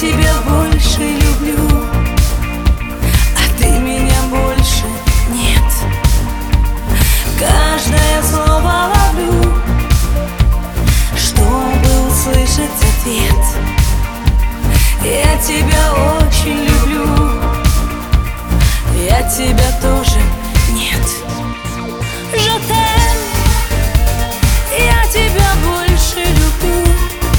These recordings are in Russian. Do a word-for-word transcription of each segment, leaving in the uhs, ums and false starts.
тебя больше люблю, а ты меня больше нет. Каждое слово ловлю, чтобы услышать ответ. Я тебя очень люблю, я тебя тоже нет. Je t'aime, я тебя больше люблю.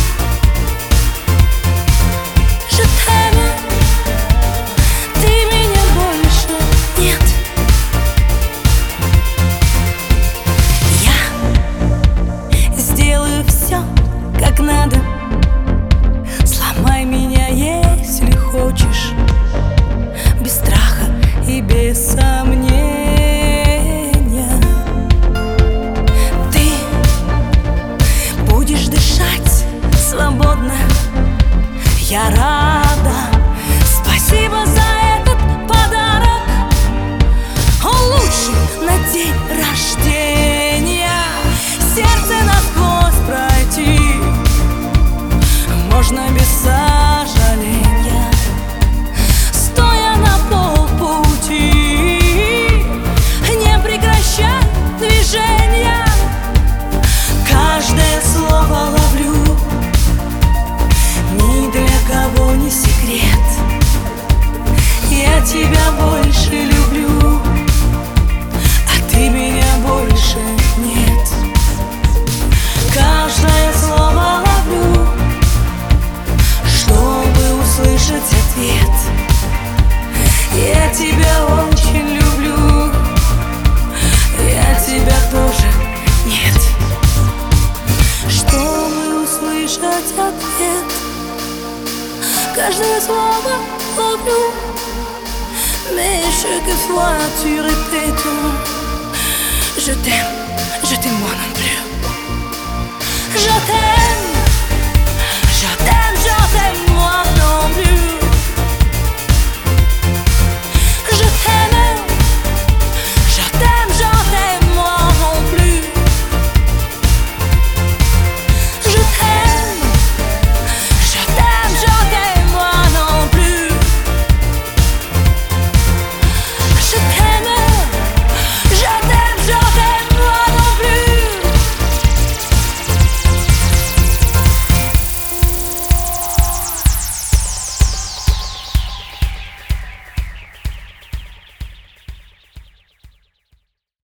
Je t'aime, ты меня больше нет. Я сделаю все, как надо. Сломай меня, если хочешь, без страха и без сомнения. Ты будешь дышать свободно, я рада. Спасибо за этот подарок, он лучший на день рождения. Сердце насквозь пройти можно без сожаления, стоя на полпути, не прекращай движения. Каждое слово ловлю, ни для кого не секрет. Я тебя больше люблю, а ты меня больше нет. Каждое слово ловлю, чтобы услышать ответ. Я тебя очень люблю, я тебя тоже нет. Чтобы услышать ответ, каждое слово ловлю, mais chaque fois tu répètes je t'aime, je t'aime moi non plus. Je t'aime.